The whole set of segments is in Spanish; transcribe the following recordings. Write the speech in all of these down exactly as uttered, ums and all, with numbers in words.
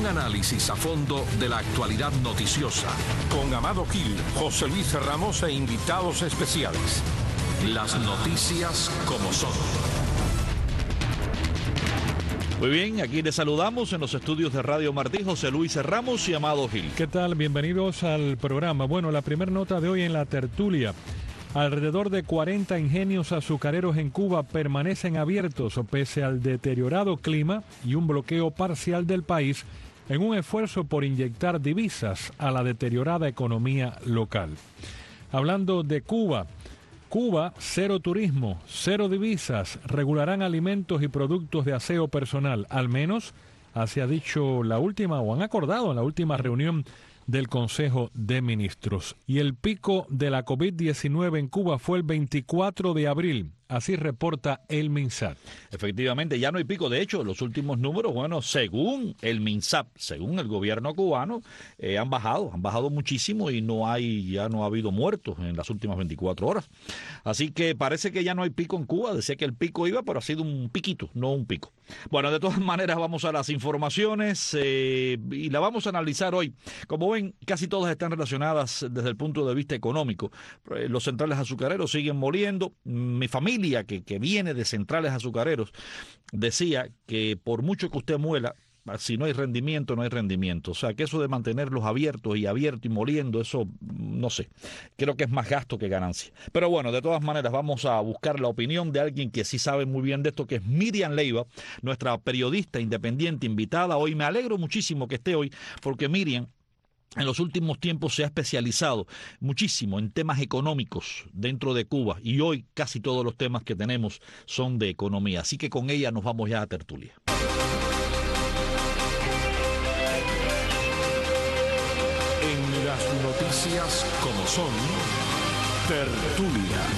Un análisis a fondo de la actualidad noticiosa. Con Amado Gil, José Luis Ramos e invitados especiales. Las noticias como son. Muy bien, aquí les saludamos en los estudios de Radio Martí, José Luis Ramos y Amado Gil. ¿Qué tal? Bienvenidos al programa. Bueno, la primera nota de hoy en la tertulia. Alrededor de cuarenta ingenios azucareros en Cuba permanecen abiertos pese al deteriorado clima y un bloqueo parcial del país en un esfuerzo por inyectar divisas a la deteriorada economía local. Hablando de Cuba, Cuba, cero turismo, cero divisas, regularán alimentos y productos de aseo personal, al menos así ha dicho la última o han acordado en la última reunión del Consejo de Ministros. Y el pico de la COVID diecinueve en Cuba fue el veinticuatro de abril. Así reporta el MINSAT. Efectivamente, ya no hay pico. De hecho, los últimos números, bueno, según el MINSAT, según el gobierno cubano, eh, han bajado, han bajado muchísimo y no hay, ya no ha habido muertos en las últimas veinticuatro horas. Así que parece que ya no hay pico en Cuba. Decía que el pico iba, pero ha sido un piquito, no un pico. Bueno, de todas maneras, vamos a las informaciones eh, y la vamos a analizar hoy. Como ven, casi todas están relacionadas desde el punto de vista económico. Los centrales azucareros siguen moliendo. Mi familia Que, que viene de centrales azucareros decía que por mucho que usted muela, si no hay rendimiento, no hay rendimiento. O sea, que eso de mantenerlos abiertos y abiertos y moliendo, eso no sé, creo que es más gasto que ganancia. Pero bueno, de todas maneras vamos a buscar la opinión de alguien que sí sabe muy bien de esto, que es Miriam Leiva, nuestra periodista independiente invitada. Hoy me alegro muchísimo que esté hoy, porque Miriam en los últimos tiempos se ha especializado muchísimo en temas económicos dentro de Cuba y hoy casi todos los temas que tenemos son de economía. Así que con ella nos vamos ya a tertulia. En las noticias como son, tertulia.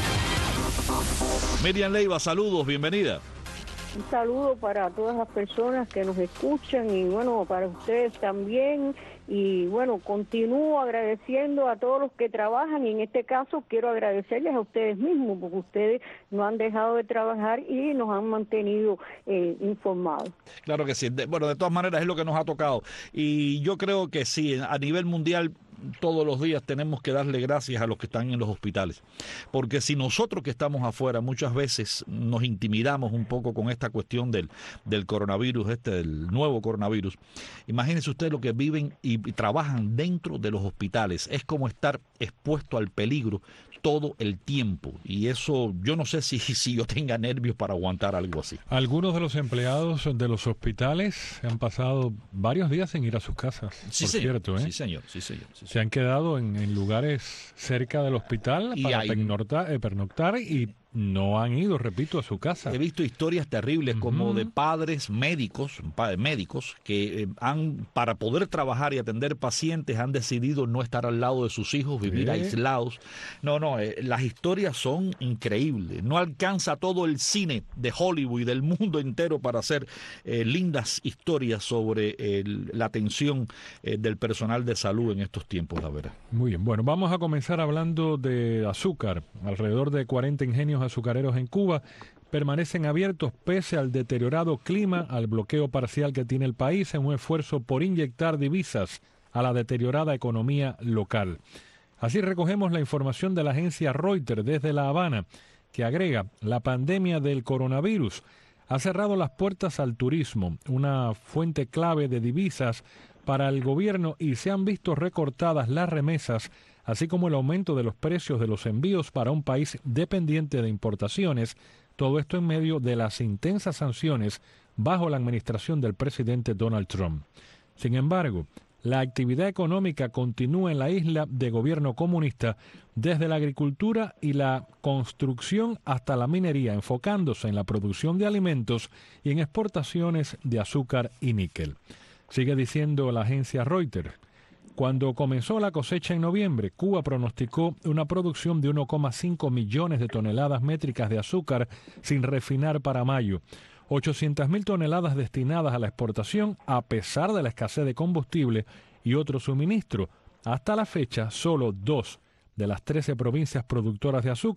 Miriam Leiva, saludos, bienvenida. Un saludo para todas las personas que nos escuchan y bueno, para ustedes también. Y bueno, continúo agradeciendo a todos los que trabajan y en este caso quiero agradecerles a ustedes mismos porque ustedes no han dejado de trabajar y nos han mantenido eh, informados. Claro que sí. De, bueno, de todas maneras es lo que nos ha tocado y yo creo que sí, a nivel mundial todos los días tenemos que darle gracias a los que están en los hospitales, porque si nosotros que estamos afuera muchas veces nos intimidamos un poco con esta cuestión del, del coronavirus, este del nuevo coronavirus, imagínense ustedes lo que viven y, y trabajan dentro de los hospitales, es como estar expuesto al peligro todo el tiempo y eso yo no sé si, si yo tenga nervios para aguantar algo así. Algunos de los empleados de los hospitales han pasado varios días sin ir a sus casas, sí, por señor. cierto, ¿eh? Sí, señor, sí, señor. Sí, Se han quedado en, en lugares cerca del hospital y para hay... pernoctar, eh, pernoctar y no han ido, repito, a su casa. He visto historias terribles uh-huh. como de padres médicos, padres médicos que eh, han, para poder trabajar y atender pacientes, han decidido no estar al lado de sus hijos, vivir ¿Qué? aislados. No, no, eh, las historias son increíbles. No alcanza todo el cine de Hollywood y del mundo entero para hacer eh, lindas historias sobre eh, la atención eh, del personal de salud en estos tiempos, la verdad. Muy bien, bueno, vamos a comenzar hablando de azúcar. Alrededor de cuarenta ingenios azucareros en Cuba permanecen abiertos pese al deteriorado clima, al bloqueo parcial que tiene el país en un esfuerzo por inyectar divisas a la deteriorada economía local. Así recogemos la información de la agencia Reuters desde La Habana, que agrega: la pandemia del coronavirus ha cerrado las puertas al turismo, una fuente clave de divisas para el gobierno, y se han visto recortadas las remesas, así como el aumento de los precios de los envíos para un país dependiente de importaciones, todo esto en medio de las intensas sanciones bajo la administración del presidente Donald Trump. Sin embargo, la actividad económica continúa en la isla de gobierno comunista, desde la agricultura y la construcción hasta la minería, enfocándose en la producción de alimentos y en exportaciones de azúcar y níquel. Sigue diciendo la agencia Reuters: cuando comenzó la cosecha en noviembre, Cuba pronosticó una producción de uno coma cinco millones de toneladas métricas de azúcar sin refinar para mayo, ochocientas mil toneladas destinadas a la exportación a pesar de la escasez de combustible y otro suministro. Hasta la fecha, solo dos de las trece provincias productoras de azúcar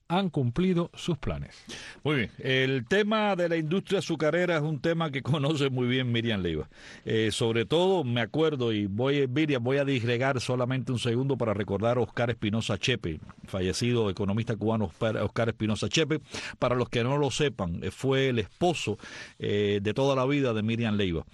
han cumplido sus planes. Muy bien, el tema de la industria azucarera es un tema que conoce muy bien Miriam Leiva. Eh, sobre todo me acuerdo, y voy, Miriam, voy a disgregar solamente un segundo para recordar a Oscar Espinosa Chepe, fallecido economista cubano Oscar Espinosa Chepe. Para los que no lo sepan, fue el esposo eh, de toda la vida de Miriam Leiva.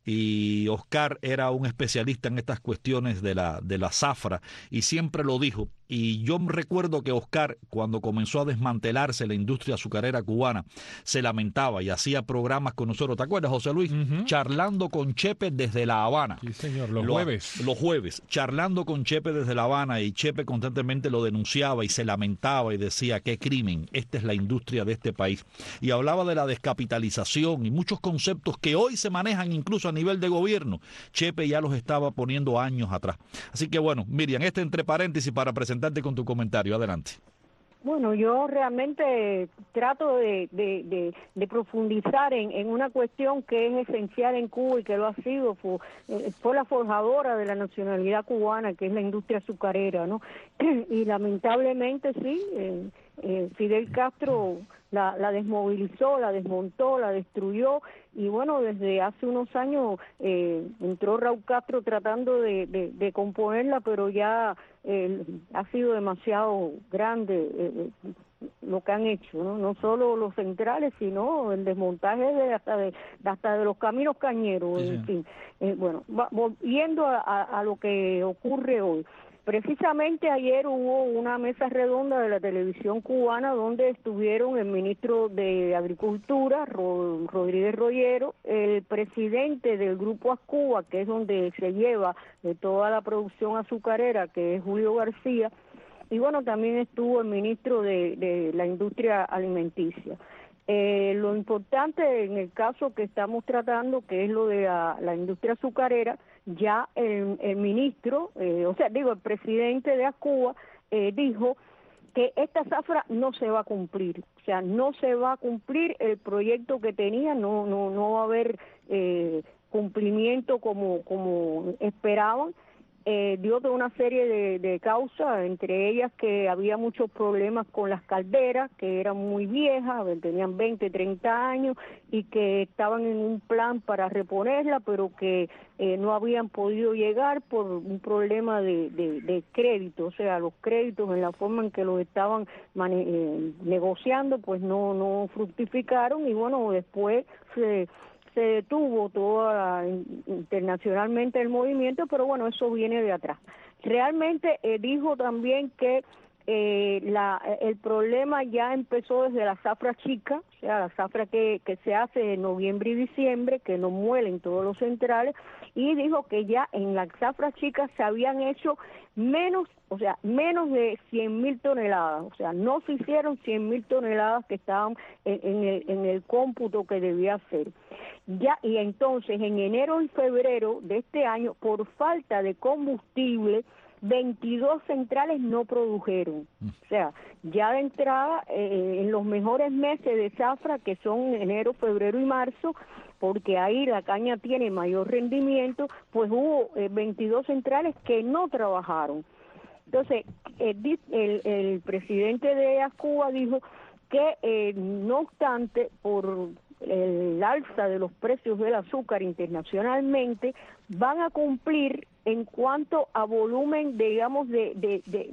Y Oscar era un especialista en estas cuestiones de la, de la zafra, y siempre lo dijo. Y yo recuerdo que Oscar, cuando comenzó a desmantelarse la industria azucarera cubana, se lamentaba y hacía programas con nosotros. ¿Te acuerdas, José Luis? Uh-huh. Charlando con Chepe desde La Habana. Sí, señor, los lo, jueves. Los jueves, charlando con Chepe desde La Habana, y Chepe constantemente lo denunciaba y se lamentaba y decía, qué crimen, esta es la industria de este país. Y hablaba de la descapitalización y muchos conceptos que hoy se manejan incluso a nivel de gobierno. Chepe ya los estaba poniendo años atrás. Así que bueno, Miriam, este entre paréntesis para presentar con tu comentario. Adelante. Bueno, yo realmente trato de, de, de, de profundizar en, en una cuestión que es esencial en Cuba y que lo ha sido, fue, fue la forjadora de la nacionalidad cubana, que es la industria azucarera, ¿no? Y lamentablemente sí, eh, eh, Fidel Castro la, la desmovilizó, la desmontó, la destruyó, y bueno, desde hace unos años eh, entró Raúl Castro tratando de, de, de componerla, pero ya eh, ha sido demasiado grande eh, lo que han hecho, ¿no? No solo los centrales, sino el desmontaje de hasta de, hasta de los caminos cañeros, sí, en sí. fin. Eh, bueno, va, volviendo a, a, a lo que ocurre hoy. Precisamente ayer hubo una mesa redonda de la televisión cubana donde estuvieron el ministro de Agricultura, Ro, Rodríguez Rollero, el presidente del Grupo Ascuba, que es donde se lleva de toda la producción azucarera, que es Julio García, y bueno, también estuvo el ministro de, de la Industria Alimenticia. Eh, lo importante en el caso que estamos tratando, que es lo de la, la industria azucarera, ya el, el ministro, eh, o sea, digo, el presidente de Ascuba eh, dijo que esta zafra no se va a cumplir, o sea, no se va a cumplir el proyecto que tenía, no no no va a haber eh, cumplimiento como como esperaban. Eh, dio toda una serie de, de causas, entre ellas que había muchos problemas con las calderas, que eran muy viejas, tenían veinte, treinta años, y que estaban en un plan para reponerla, pero que eh, no habían podido llegar por un problema de, de, de crédito, o sea, los créditos en la forma en que los estaban mane- eh, negociando, pues no, no fructificaron, y bueno, después se... se detuvo toda internacionalmente el movimiento, pero bueno, eso viene de atrás. Realmente eh, dijo también que eh, la, el problema ya empezó desde la zafra chica, o sea, la zafra que, que se hace en noviembre y diciembre, que no muelen todos los centrales, y dijo que ya en la zafra chica se habían hecho menos, o sea, menos de cien mil toneladas, o sea, no se hicieron cien mil toneladas que estaban en, en, el, en el cómputo que debía hacer. Ya, y entonces en enero y febrero de este año, por falta de combustible, veintidós centrales no produjeron. O sea, ya de entrada, eh, en los mejores meses de zafra, que son enero, febrero y marzo, porque ahí la caña tiene mayor rendimiento, pues hubo eh, veintidós centrales que no trabajaron. Entonces, el, el, el presidente de Ascuba dijo que, eh, no obstante, por el alza de los precios del azúcar internacionalmente, van a cumplir en cuanto a volumen, digamos, de, de, de,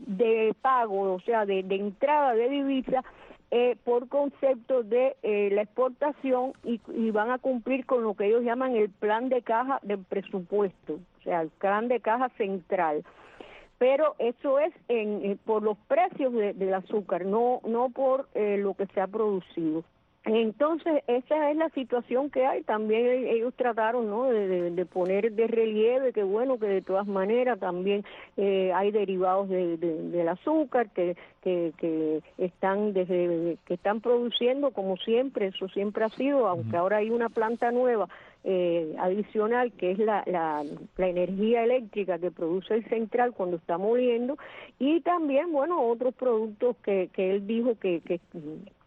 de pago, o sea, de, de entrada de divisa, eh, por concepto de eh, la exportación, y, y van a cumplir con lo que ellos llaman el plan de caja del presupuesto, o sea, el plan de caja central. Pero eso es en, eh, por los precios de, del azúcar, no, no por eh, lo que se ha producido. Entonces, esa es la situación que hay. También ellos trataron, ¿no?, de, de, de poner de relieve que, bueno, que de todas maneras también eh, hay derivados de, de, del azúcar que, que, que están desde que están produciendo, como siempre, eso siempre ha sido, aunque ahora hay una planta nueva eh, adicional, que es la, la, la energía eléctrica que produce el central cuando está moliendo, y también, bueno, otros productos que, que él dijo que... que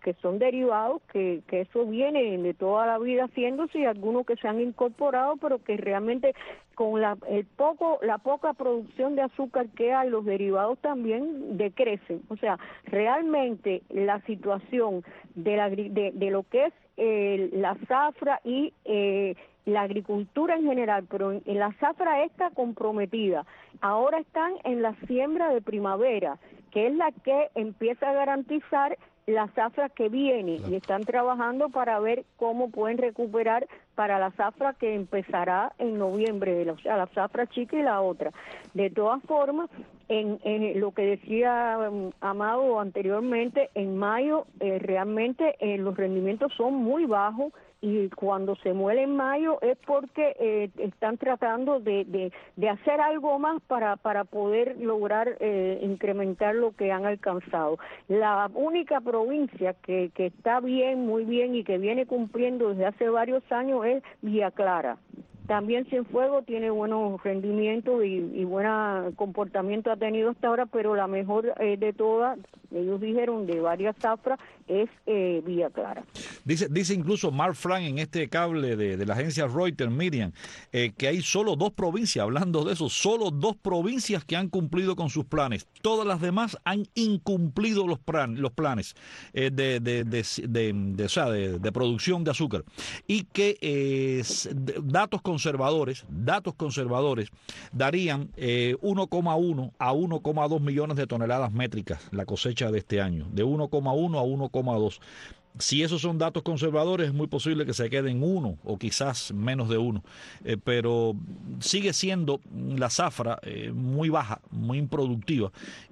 que son derivados, que, que eso viene de toda la vida haciéndose, y algunos que se han incorporado, pero que realmente con la el poco la poca producción de azúcar que hay, los derivados también decrecen. O sea, realmente la situación de la de, de lo que es eh, la zafra y eh, la agricultura en general, pero en, en la zafra está comprometida. Ahora están en la siembra de primavera, que es la que empieza a garantizar la zafra que viene, y están trabajando para ver cómo pueden recuperar para la zafra que empezará en noviembre, o sea, la zafra chica y la otra. De todas formas, en, en lo que decía um, Amado anteriormente, en mayo eh, realmente eh, los rendimientos son muy bajos, y cuando se muele en mayo es porque eh, están tratando de, de, de hacer algo más para, para poder lograr eh, incrementar lo que han alcanzado. La única provincia que, que está bien, muy bien, y que viene cumpliendo desde hace varios años es Villa Clara. También Cienfuegos tiene buenos rendimientos y, y buen comportamiento ha tenido hasta ahora, pero la mejor eh, de todas, ellos dijeron, de varias zafras, es eh, Villa Clara. Dice, dice incluso Mark Frank en este cable de, de la agencia Reuters, Miriam, eh, que hay solo dos provincias, hablando de eso, solo dos provincias que han cumplido con sus planes. Todas las demás han incumplido los, plan, los planes eh, de, de, de, de, de, o sea, de, de producción de azúcar. Y que eh, datos conservadores, datos conservadores darían eh, uno coma uno a uno coma dos millones de toneladas métricas la cosecha de este año, de uno coma uno a uno coma dos. Si esos son datos conservadores, es muy posible que se quede en uno o quizás menos de uno, eh, pero sigue siendo la zafra eh, muy baja, muy improductiva,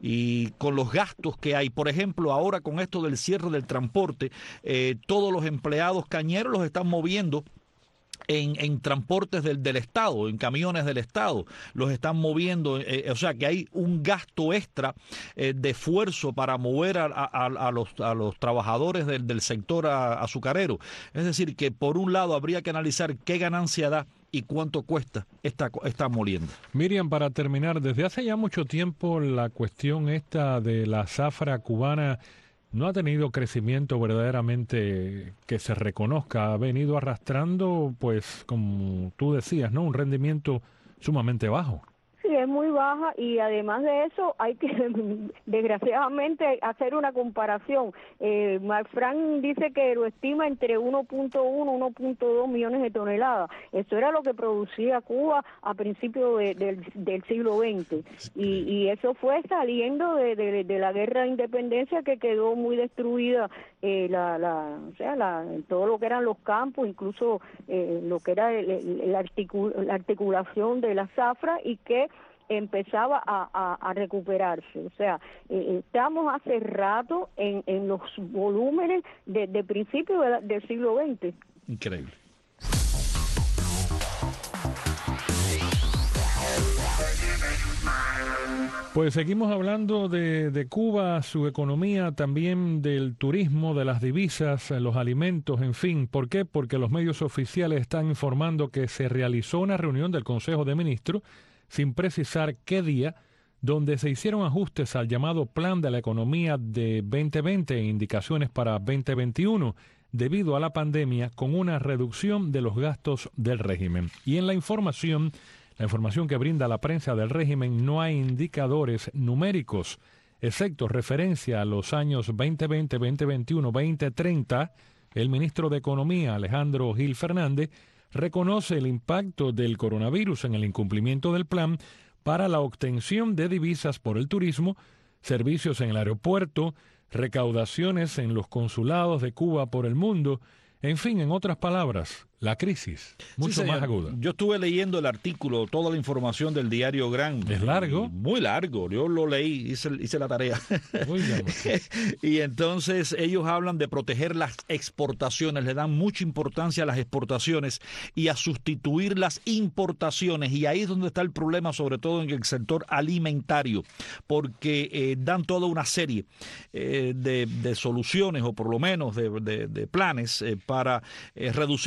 y con los gastos que hay, por ejemplo, ahora con esto del cierre del transporte, eh, todos los empleados cañeros los están moviendo En, en transportes del, del Estado, en camiones del Estado, los están moviendo, eh, o sea que hay un gasto extra eh, de esfuerzo para mover a, a, a, los, a los trabajadores del, del sector a, azucarero. Es decir, que por un lado habría que analizar qué ganancia da y cuánto cuesta esta, esta molienda. Miriam, para terminar, desde hace ya mucho tiempo la cuestión esta de la zafra cubana no ha tenido crecimiento verdaderamente que se reconozca, ha venido arrastrando, pues, como tú decías, ¿no?, un rendimiento sumamente bajo. Sí, es muy baja, y además de eso hay que, desgraciadamente, hacer una comparación. Eh, Mark Frank dice que lo estima entre uno punto uno, uno punto dos millones de toneladas. Eso era lo que producía Cuba a principios de, de, del siglo veinte. Y, y eso fue saliendo de, de, de la guerra de independencia, que quedó muy destruida, eh, la, la, o sea, la, todo lo que eran los campos, incluso eh, lo que era el, el, el articul, la articulación de la zafra, y que empezaba a, a, a recuperarse. O sea, eh, estamos hace rato en, en los volúmenes de, de principios de, del siglo veinte. Increíble. Pues seguimos hablando de, de Cuba, su economía, también del turismo, de las divisas, los alimentos, en fin. ¿Por qué? Porque los medios oficiales están informando que se realizó una reunión del Consejo de Ministros, sin precisar qué día, donde se hicieron ajustes al llamado Plan de la Economía de veinte veinte e indicaciones para veinte veintiuno, debido a la pandemia, con una reducción de los gastos del régimen. Y en la información, la información que brinda la prensa del régimen, no hay indicadores numéricos, excepto referencia a los años veinte veinte, veinte veintiuno, veinte treinta. El ministro de Economía, Alejandro Gil Fernández, reconoce el impacto del coronavirus en el incumplimiento del plan para la obtención de divisas por el turismo, servicios en el aeropuerto, recaudaciones en los consulados de Cuba por el mundo, en fin, en otras palabras, la crisis, mucho sí, más aguda. Yo estuve leyendo el artículo, toda la información del diario Gran. ¿Es largo? Muy largo, yo lo leí, hice, hice la tarea. Muy bien. Y entonces ellos hablan de proteger las exportaciones, le dan mucha importancia a las exportaciones y a sustituir las importaciones. Y ahí es donde está el problema, sobre todo en el sector alimentario, porque eh, dan toda una serie eh, de, de soluciones, o por lo menos de, de, de planes eh, para eh, reducir gastos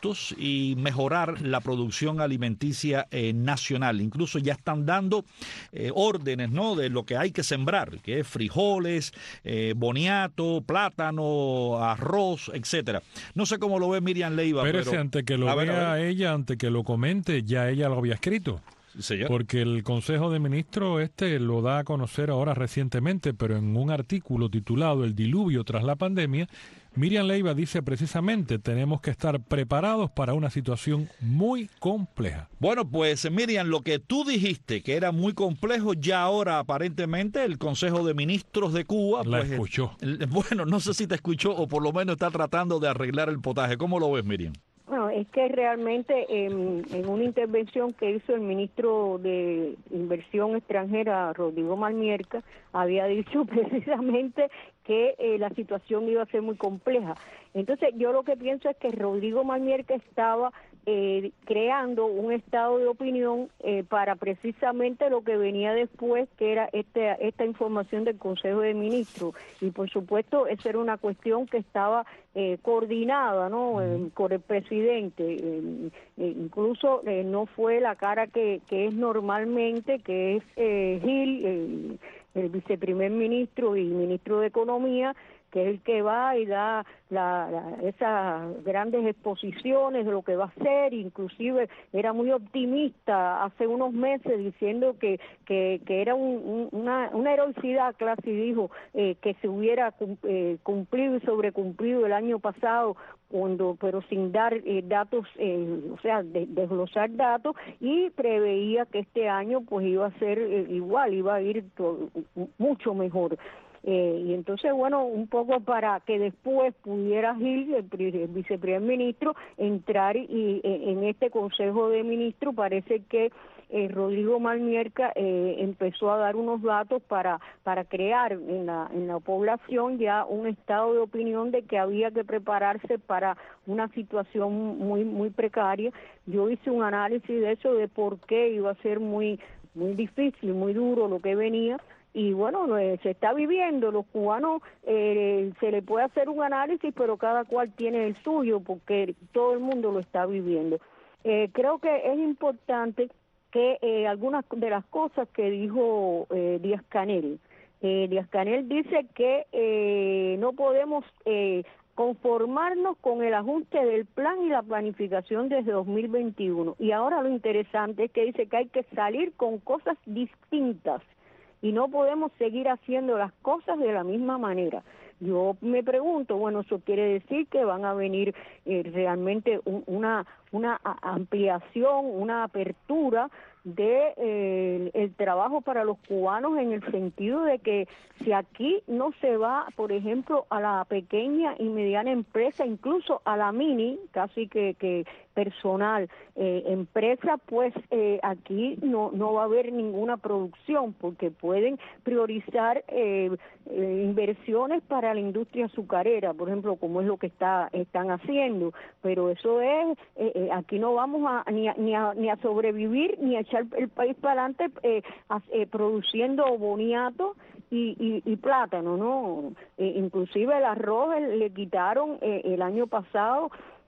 costos y mejorar la producción alimenticia eh, nacional. Incluso ya están dando eh, órdenes, ¿no?, de lo que hay que sembrar, que es frijoles, eh, boniato, plátano, arroz, etcétera. No sé cómo lo ve Miriam Leiva. Pero, pero ante que lo a ver, vea a ver. ella, ante que lo comente, ya ella lo había escrito. Señor. Porque el Consejo de Ministros este lo da a conocer ahora recientemente, pero en un artículo titulado El diluvio tras la pandemia, Miriam Leiva dice precisamente, tenemos que estar preparados para una situación muy compleja. Bueno, pues Miriam, lo que tú dijiste que era muy complejo, ya ahora aparentemente el Consejo de Ministros de Cuba... La pues, escuchó. Bueno, no sé si te escuchó o por lo menos está tratando de arreglar el potaje. ¿Cómo lo ves, Miriam? Bueno, es que realmente en, en una intervención que hizo el ministro de Inversión Extranjera, Rodrigo Malmierca, había dicho precisamente que eh, la situación iba a ser muy compleja. Entonces, yo lo que pienso es que Rodrigo Malmierca estaba eh, creando un estado de opinión eh, para precisamente lo que venía después, que era este, esta información del Consejo de Ministros. Y, por supuesto, esa era una cuestión que estaba eh, coordinada, ¿no?, eh, por el presidente. Eh, eh, incluso eh, no fue la cara que, que es normalmente, que es eh, Gil, eh, el viceprimer ministro y ministro de Economía, que es el que va y da la, la, esas grandes exposiciones de lo que va a hacer. Inclusive era muy optimista hace unos meses diciendo que que, que era un, un, una, una heroicidad, casi dijo, eh, que se hubiera eh, cumplido y sobrecumplido el año pasado, cuando pero sin dar eh, datos, eh, o sea, de, desglosar datos, y preveía que este año pues iba a ser eh, igual, iba a ir todo, mucho mejor. Eh, y entonces, bueno, un poco para que después pudiera Gil, el, el viceprimer ministro, entrar y, y en este Consejo de Ministros. Parece que eh, Rodrigo Malmierca eh, empezó a dar unos datos para para crear en la en la población ya un estado de opinión de que había que prepararse para una situación muy muy precaria. Yo hice un análisis de eso, de por qué iba a ser muy muy difícil, muy duro lo que venía. Y bueno, eh, se está viviendo. Los cubanos, eh, se le puede hacer un análisis, pero cada cual tiene el suyo, porque todo el mundo lo está viviendo. Eh, creo que es importante que eh, algunas de las cosas que dijo eh, Díaz-Canel, eh, Díaz-Canel dice que eh, no podemos eh, conformarnos con el ajuste del plan y la planificación desde dos mil veintiuno. Y ahora lo interesante es que dice que hay que salir con cosas distintas, y no podemos seguir haciendo las cosas de la misma manera. Yo me pregunto, bueno, eso quiere decir que van a venir eh, realmente un, una una ampliación, una apertura de eh, el trabajo para los cubanos, en el sentido de que si aquí no se va, por ejemplo, a la pequeña y mediana empresa, incluso a la mini, casi que, que personal, eh, empresa, pues eh, aquí no no va a haber ninguna producción, porque pueden priorizar eh, eh, inversiones para la industria azucarera, por ejemplo, como es lo que está están haciendo. Pero eso es, eh, aquí no vamos a ni, a ni a ni a sobrevivir ni a echar el país para adelante eh, eh, produciendo boniato y, y, y plátano, ¿no? Eh, inclusive el arroz le, le quitaron eh, el año pasado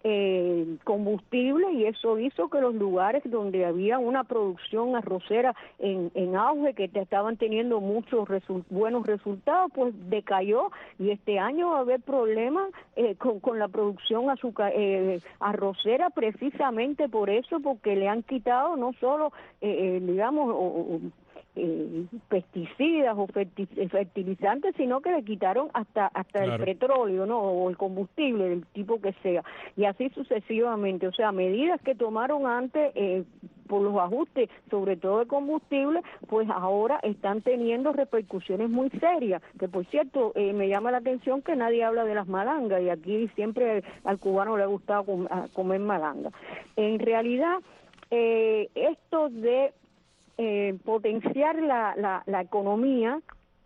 Eh, combustible, y eso hizo que los lugares donde había una producción arrocera en, en auge, que te estaban teniendo muchos resu- buenos resultados, pues decayó, y este año va a haber problemas eh, con, con la producción azúcar, eh, arrocera, precisamente por eso, porque le han quitado no solo, eh, eh, digamos, o, o, Eh, pesticidas o fertilizantes, sino que le quitaron hasta hasta claro. el petróleo, ¿no?, o el combustible del tipo que sea, y así sucesivamente. O sea, medidas que tomaron antes eh, por los ajustes, sobre todo de combustible, pues ahora están teniendo repercusiones muy serias, que por cierto, eh, me llama la atención que nadie habla de las malangas, y aquí siempre al cubano le ha gustado com- comer malanga. En realidad, eh, esto de Eh, potenciar la, la, la economía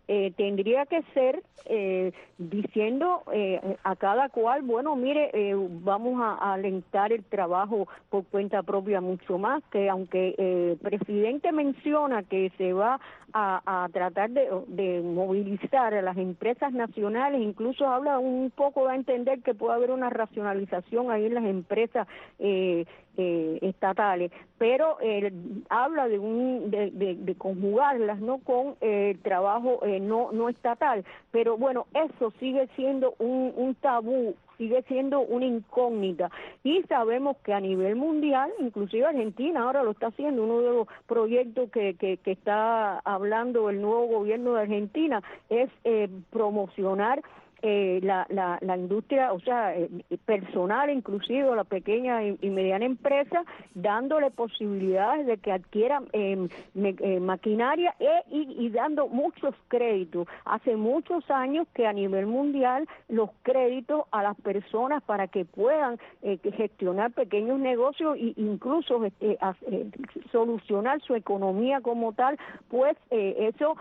eh, tendría que ser eh, diciendo eh, a cada cual, bueno, mire, eh, vamos a, a alentar el trabajo por cuenta propia mucho más, que aunque eh, el presidente menciona que se va a, a tratar de, de movilizar a las empresas nacionales, incluso habla un poco, da a entender que puede haber una racionalización ahí en las empresas eh, eh, estatales, pero eh, habla de un de, de, de conjugarlas, no con eh, el trabajo eh, no no estatal, pero bueno, eso sigue siendo un, un tabú, sigue siendo una incógnita, y sabemos que a nivel mundial, inclusive Argentina ahora lo está haciendo, uno de los proyectos que, que, que está hablando el nuevo gobierno de Argentina es eh, promocionar Eh, la, la, la industria, o sea, eh, personal, inclusive la pequeña y, y mediana empresa, dándole posibilidades de que adquieran eh, me, eh, maquinaria e, y, y dando muchos créditos. Hace muchos años que a nivel mundial los créditos a las personas para que puedan eh, gestionar pequeños negocios e incluso eh, eh, solucionar su economía como tal, pues eh, eso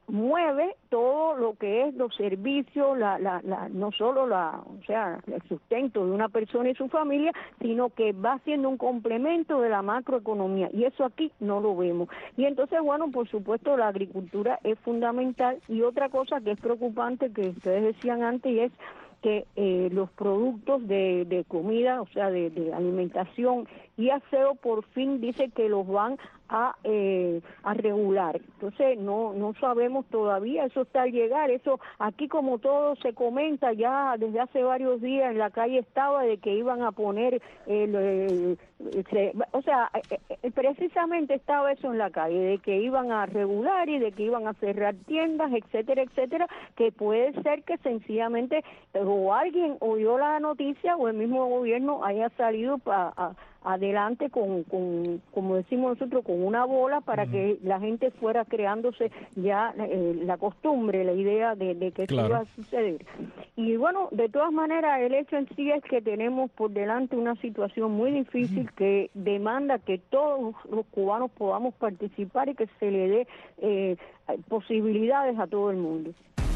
mueve todo lo que es los servicios, la, la, la, no solo la, o sea, el sustento de una persona y su familia, sino que va siendo un complemento de la macroeconomía, y eso aquí no lo vemos. Y entonces, bueno, por supuesto la agricultura es fundamental, y otra cosa que es preocupante que ustedes decían antes, y es que eh, los productos de, de comida, o sea, de, de alimentación y aseo, por fin dice que los van a eh, a regular. Entonces no no sabemos todavía, eso está al llegar, eso aquí como todo se comenta ya desde hace varios días, en la calle estaba de que iban a poner el, el, el, o sea, precisamente estaba eso en la calle, de que iban a regular y de que iban a cerrar tiendas, etcétera, etcétera, que puede ser que sencillamente o alguien oyó la noticia o el mismo gobierno haya salido para adelante con, con, como decimos nosotros, con una bola para uh-huh. que la gente fuera creándose ya eh, la costumbre, la idea de, de que claro. esto iba a suceder. Y bueno, de todas maneras, el hecho en sí es que tenemos por delante una situación muy difícil uh-huh. que demanda que todos los cubanos podamos participar y que se le dé eh, posibilidades a todo el mundo.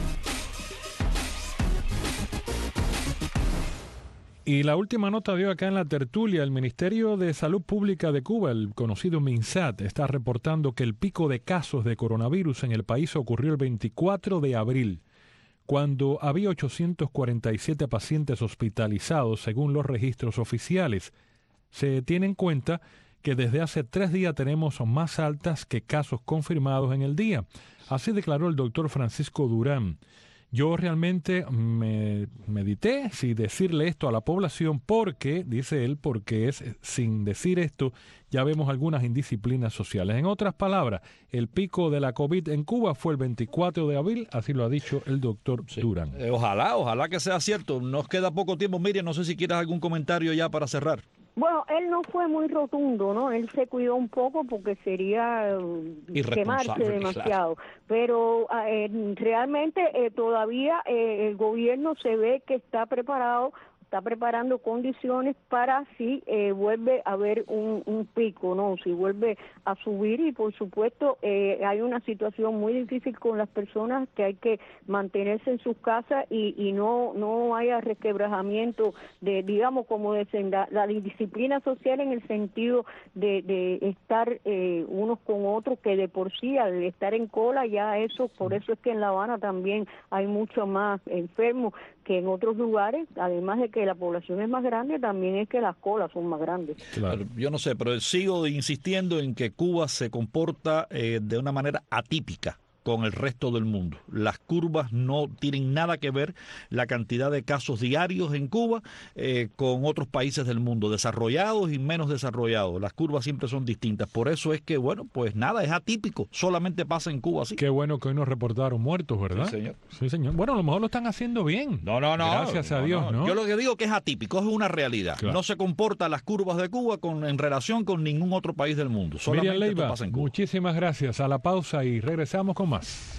Y la última nota dio acá en la tertulia, el Ministerio de Salud Pública de Cuba, el conocido MINSAT, está reportando que el pico de casos de coronavirus en el país ocurrió el veinticuatro de abril, cuando había ochocientos cuarenta y siete pacientes hospitalizados según los registros oficiales. Se tiene en cuenta que desde hace tres días tenemos más altas que casos confirmados en el día. Así declaró el doctor Francisco Durán. Yo realmente me medité si decirle esto a la población porque, dice él, porque es sin decir esto ya vemos algunas indisciplinas sociales. En otras palabras, el pico de la COVID en Cuba fue el veinticuatro de abril, así lo ha dicho el doctor sí. Durán. Eh, ojalá, ojalá que sea cierto. Nos queda poco tiempo. Miriam, no sé si quieres algún comentario ya para cerrar. Bueno, él no fue muy rotundo, ¿no? Él se cuidó un poco porque sería uh, quemarse demasiado. Claro. Pero eh, realmente eh, todavía eh, el gobierno se ve que está preparado, está preparando condiciones para si eh, vuelve a haber un, un pico, ¿no? Si vuelve a subir, y por supuesto eh, hay una situación muy difícil con las personas que hay que mantenerse en sus casas y, y no no haya resquebrajamiento de, digamos, como dicen, la, la disciplina social en el sentido de, de estar eh, unos con otros, que de por sí al estar en cola ya eso, por eso es que en La Habana también hay mucho más enfermos que en otros lugares, además de que la población es más grande, también es que las colas son más grandes. Claro. Yo no sé, pero sigo insistiendo en que Cuba se comporta eh, de una manera atípica con el resto del mundo. Las curvas no tienen nada que ver, la cantidad de casos diarios en Cuba eh, con otros países del mundo, desarrollados y menos desarrollados. Las curvas siempre son distintas. Por eso es que, bueno, pues nada, es atípico. Solamente pasa en Cuba así. Qué bueno que hoy nos reportaron muertos, ¿verdad? Sí, señor. Sí, señor. Bueno, a lo mejor lo están haciendo bien. No, no, no. Gracias a no, Dios, no. ¿no? Yo lo que digo que es atípico, es una realidad. Claro. No se comporta las curvas de Cuba con, en relación con ningún otro país del mundo. Solamente Miriam Leiva, pasa en Cuba. Muchísimas gracias. A la pausa y regresamos con más.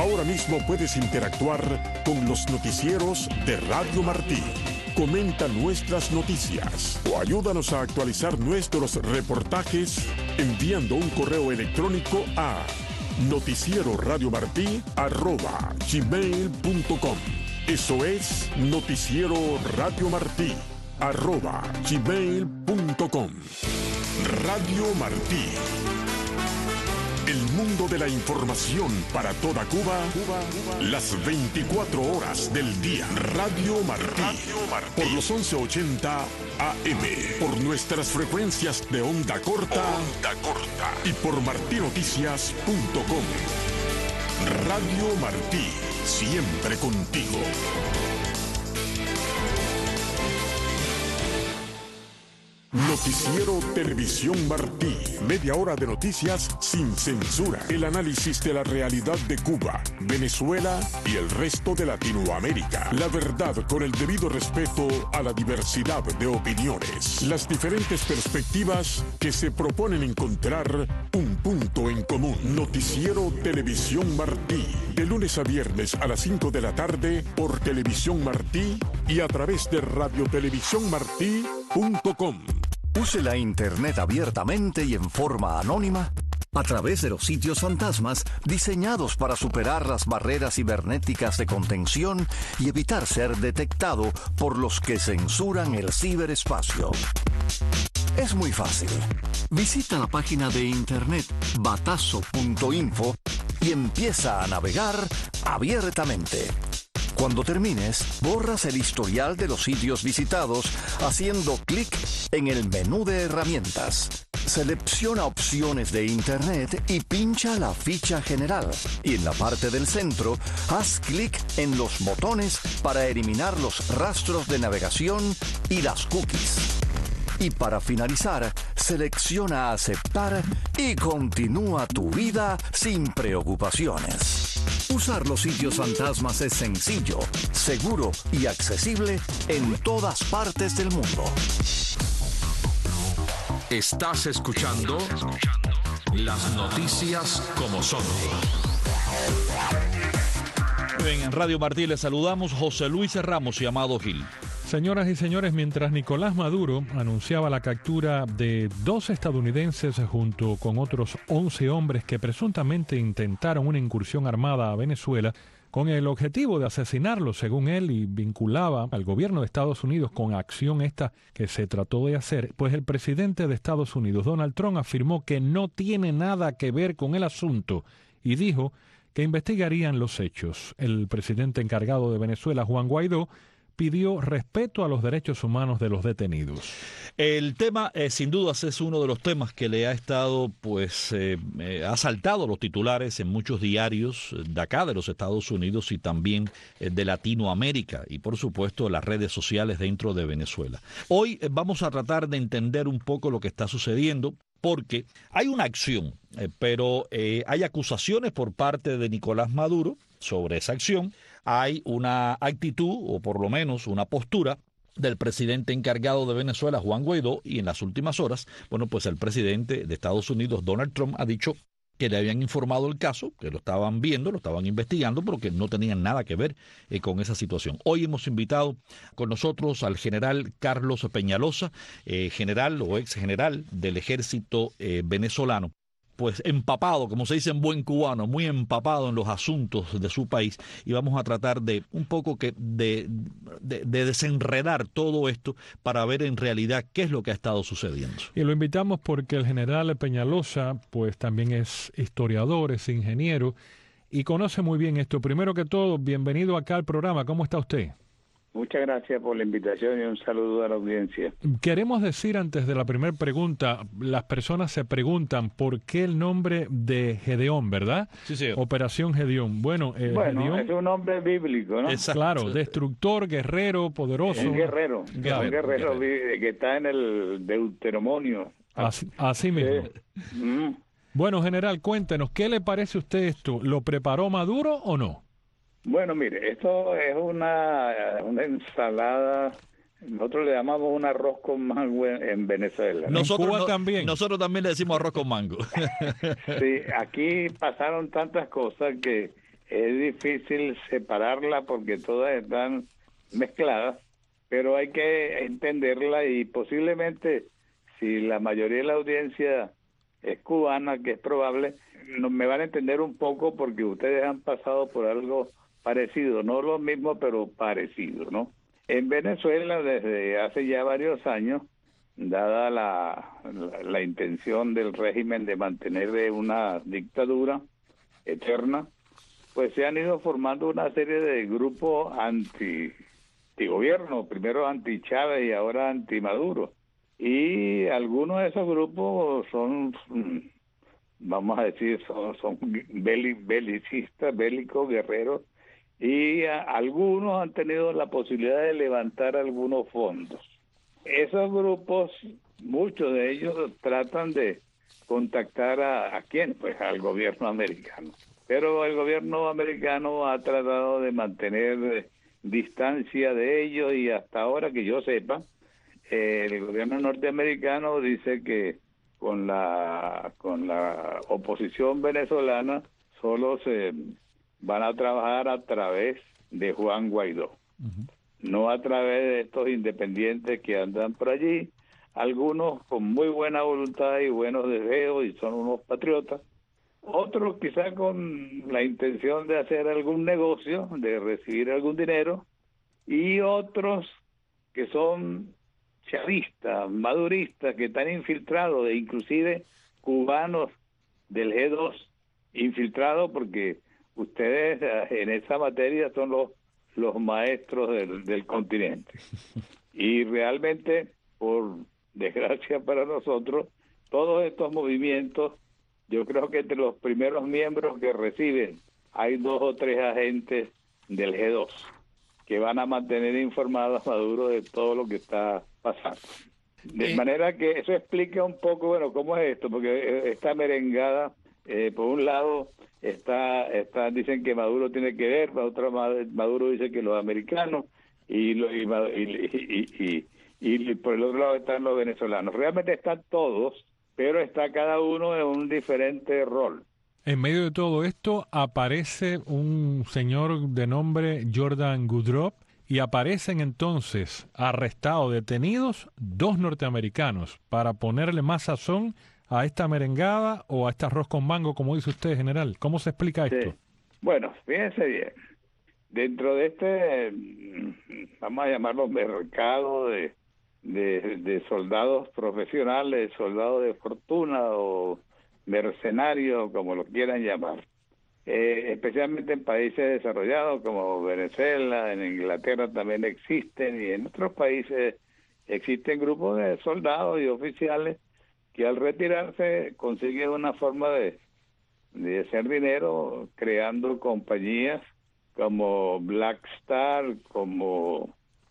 Ahora mismo puedes interactuar con los noticieros de Radio Martí. Comenta nuestras noticias o ayúdanos a actualizar nuestros reportajes enviando un correo electrónico a noticiero radio martí arroba gmail punto com. Eso es noticiero radio martí arroba gmail punto com. Radio Martí. El mundo de la información para toda Cuba, Cuba, Cuba, las veinticuatro horas del día. Radio Martí. Radio Martí. Por los once ochenta A M. Por nuestras frecuencias de onda corta. Onda corta. Y por martí noticias punto com. Radio Martí. Siempre contigo. Noticiero Televisión Martí. Media hora de noticias sin censura. El análisis de la realidad de Cuba, Venezuela y el resto de Latinoamérica. La verdad con el debido respeto a la diversidad de opiniones. Las diferentes perspectivas que se proponen encontrar un punto en común. Noticiero Televisión Martí. De lunes a viernes a las cinco de la tarde por Televisión Martí y a través de radio televisión martí punto com. Use la Internet abiertamente y en forma anónima a través de los sitios fantasmas diseñados para superar las barreras cibernéticas de contención y evitar ser detectado por los que censuran el ciberespacio. Es muy fácil. Visita la página de internet batazo punto info y empieza a navegar abiertamente. Cuando termines, borras el historial de los sitios visitados haciendo clic en el menú de herramientas. Selecciona opciones de Internet y pincha la ficha general. Y en la parte del centro, haz clic en los botones para eliminar los rastros de navegación y las cookies. Y para finalizar, selecciona aceptar y continúa tu vida sin preocupaciones. Usar los sitios fantasmas es sencillo, seguro y accesible en todas partes del mundo. Estás escuchando las noticias como son. Bien, en Radio Martí le saludamos José Luis Ramos y Amado Gil. Señoras y señores, mientras Nicolás Maduro anunciaba la captura de dos estadounidenses junto con otros once hombres que presuntamente intentaron una incursión armada a Venezuela con el objetivo de asesinarlos, según él, y vinculaba al gobierno de Estados Unidos con acción esta que se trató de hacer, pues el presidente de Estados Unidos, Donald Trump, afirmó que no tiene nada que ver con el asunto y dijo que investigarían los hechos. El presidente encargado de Venezuela, Juan Guaidó, pidió respeto a los derechos humanos de los detenidos. El tema, eh, sin dudas, es uno de los temas que le ha estado, pues, eh, eh, ha saltado los titulares en muchos diarios de acá, de los Estados Unidos y también eh, de Latinoamérica y, por supuesto, las redes sociales dentro de Venezuela. Hoy eh, vamos a tratar de entender un poco lo que está sucediendo, porque hay una acción, eh, pero eh, hay acusaciones por parte de Nicolás Maduro sobre esa acción. Hay una actitud, o por lo menos una postura, del presidente encargado de Venezuela, Juan Guaidó, y en las últimas horas, bueno, pues el presidente de Estados Unidos, Donald Trump, ha dicho que le habían informado el caso, que lo estaban viendo, lo estaban investigando, pero que no tenían nada que ver eh, con esa situación. Hoy hemos invitado con nosotros al general Carlos Peñalosa, eh, general o ex general del ejército eh, venezolano, pues empapado, como se dice en buen cubano, muy empapado en los asuntos de su país, y vamos a tratar de un poco que de, de, de desenredar todo esto para ver en realidad qué es lo que ha estado sucediendo. Y lo invitamos porque el general Peñalosa pues también es historiador, es ingeniero y conoce muy bien esto. Primero que todo, bienvenido acá al programa. ¿Cómo está usted? Muchas gracias por la invitación y un saludo a la audiencia. Queremos decir antes de la primera pregunta, las personas se preguntan por qué el nombre de Gedeón, ¿verdad? Sí, sí. Operación Gedeón. Bueno, eh, bueno Gedeón, es un nombre bíblico, ¿no? Exacto. Claro, destructor, guerrero, poderoso. Un guerrero, Guerrero, un guerrero, guerrero. que está en el Deuteronomio. Así, así mismo. Sí. Mm. Bueno, general, cuéntenos, ¿qué le parece a usted esto? ¿Lo preparó Maduro o no? Bueno, mire, esto es una, una ensalada, nosotros le llamamos un arroz con mango en, en Venezuela, ¿no? Nosotros Cuba no- también. Nosotros también le decimos arroz con mango. Sí, aquí pasaron tantas cosas que es difícil separarla porque todas están mezcladas, pero hay que entenderla y posiblemente, si la mayoría de la audiencia es cubana, que es probable, no, me van a entender un poco porque ustedes han pasado por algo parecido, no lo mismo, pero parecido, ¿no? En Venezuela, desde hace ya varios años, dada la, la, la intención del régimen de mantener una dictadura eterna, pues se han ido formando una serie de grupos anti, anti-gobierno, primero anti-Chávez y ahora anti-Maduro. Y algunos de esos grupos son, vamos a decir, son, son belicistas, bélicos, guerreros, y a, algunos han tenido la posibilidad de levantar algunos fondos. Esos grupos, muchos de ellos tratan de contactar a, ¿a quién? Pues al gobierno americano. Pero el gobierno americano ha tratado de mantener distancia de ellos y hasta ahora que yo sepa, eh, el gobierno norteamericano dice que con la con la oposición venezolana solo se van a trabajar a través de Juan Guaidó, uh-huh. no a través de estos independientes que andan por allí, algunos con muy buena voluntad y buenos deseos y son unos patriotas, otros quizás con la intención de hacer algún negocio, de recibir algún dinero, y otros que son chavistas, maduristas, que están infiltrados, e inclusive cubanos del G dos, infiltrados porque ustedes en esa materia son los, los maestros del, del continente. Y realmente, por desgracia para nosotros, todos estos movimientos, yo creo que entre los primeros miembros que reciben hay dos o tres agentes del G dos que van a mantener informado a Maduro de todo lo que está pasando. De eh. manera que eso explica un poco, bueno, cómo es esto, porque esta merengada, eh, por un lado, está, está dicen que Maduro tiene que ver, por otro Maduro dice que los americanos, y, lo, y, y, y, y, y por el otro lado están los venezolanos. Realmente están todos, pero está cada uno en un diferente rol. En medio de todo esto aparece un señor de nombre Jordan Goodrop y aparecen entonces arrestados, detenidos, dos norteamericanos para ponerle más sazón a esta merengada o a este arroz con mango, como dice usted, general. ¿Cómo se explica esto? Sí. Bueno, fíjense bien. Dentro de este, vamos a llamarlo mercado de, de, de soldados profesionales, soldados de fortuna o mercenarios, como lo quieran llamar, eh, especialmente en países desarrollados como Venezuela, en Inglaterra también existen, y en otros países existen grupos de soldados y oficiales que al retirarse consiguen una forma de, de hacer dinero creando compañías como Black Star, como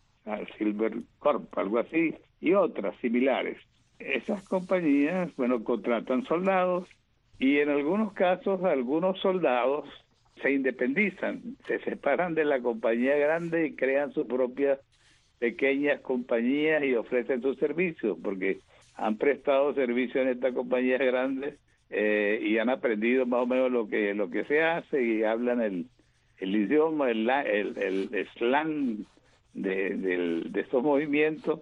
Silver Corp, algo así, y otras similares. Esas compañías, bueno, contratan soldados y en algunos casos algunos soldados se independizan, se separan de la compañía grande y crean sus propias pequeñas compañías y ofrecen sus servicios, porque han prestado servicio en estas compañías grandes eh, y han aprendido más o menos lo que lo que se hace y hablan el, el idioma, el, el, el slang de, de, de estos movimientos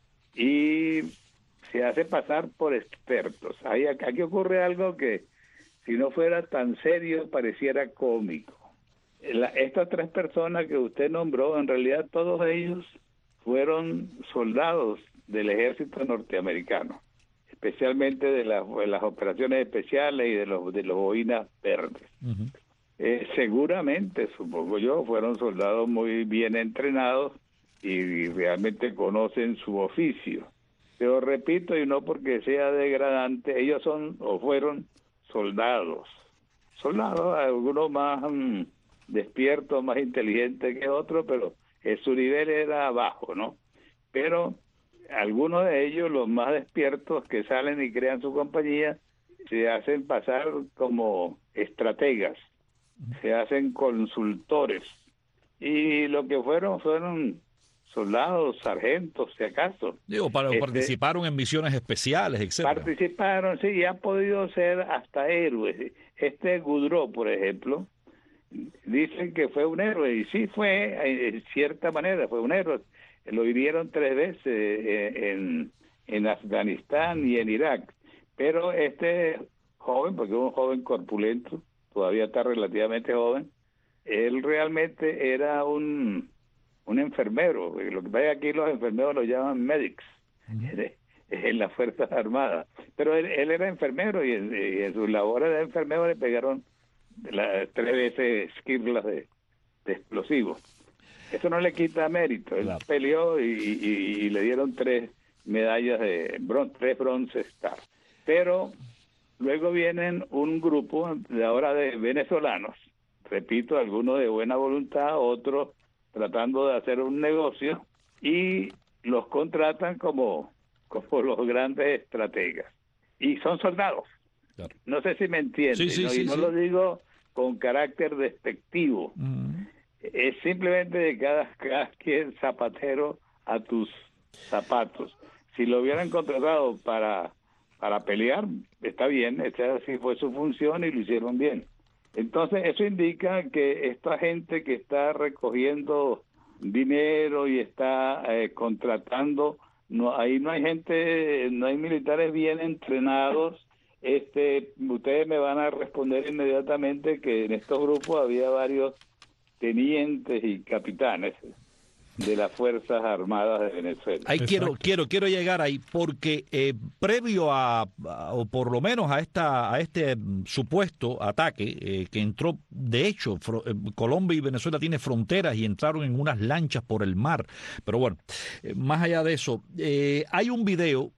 y se hace pasar por expertos. Ahí, aquí ocurre algo que, si no fuera tan serio, pareciera cómico. La, estas tres personas que usted nombró, en realidad todos ellos fueron soldados del ejército norteamericano, especialmente de, la, de las operaciones especiales y de los de los boinas verdes. Uh-huh. Eh, seguramente, supongo yo, fueron soldados muy bien entrenados y, y realmente conocen su oficio. Pero repito, y no porque sea degradante, ellos son o fueron soldados. Soldados, algunos más mmm, despiertos, más inteligentes que otros, pero eh, su nivel era bajo, ¿no? Pero algunos de ellos, los más despiertos que salen y crean su compañía, se hacen pasar como estrategas, se hacen consultores. Y lo que fueron, fueron soldados, sargentos, si acaso. Digo, para, este, participaron en misiones especiales, etcétera. Participaron, sí, y han podido ser hasta héroes. Este Goodrop, por ejemplo, dicen que fue un héroe, y sí fue, en cierta manera, fue un héroe. Lo hirieron tres veces en, en Afganistán y en Irak, pero este joven, porque es un joven corpulento, todavía está relativamente joven, él realmente era un, un enfermero. Lo que pasa es que aquí los enfermeros lo llaman medics, uh-huh. en las Fuerzas Armadas, pero él, él era enfermero y en, y en sus labores de enfermero le pegaron la, tres veces esquirlas de, de explosivos. Eso no le quita mérito. Él claro. peleó y, y, y le dieron tres medallas de bron, tres bronces. Pero luego vienen un grupo de ahora de venezolanos, repito, algunos de buena voluntad, otros tratando de hacer un negocio, y los contratan como, como los grandes estrategas. Y son soldados. Claro. No sé si me entienden, sí, sí, ¿no? Sí, y no sí. lo digo con carácter despectivo. Mm. Es simplemente de cada, cada quien zapatero a tus zapatos. Si lo hubieran contratado para, para pelear, está bien, esa sí fue su función y lo hicieron bien. Entonces eso indica que esta gente que está recogiendo dinero y está eh, contratando, no, ahí no hay gente, no hay militares bien entrenados. Este, ustedes me van a responder inmediatamente que en estos grupos había varios tenientes y capitanes de las Fuerzas Armadas de Venezuela. Ahí quiero, quiero, quiero llegar ahí, porque eh, previo a, a, o por lo menos a esta, a este supuesto ataque eh, que entró, de hecho, fro, eh, Colombia y Venezuela tienen fronteras y entraron en unas lanchas por el mar. Pero bueno, eh, más allá de eso, eh, hay un video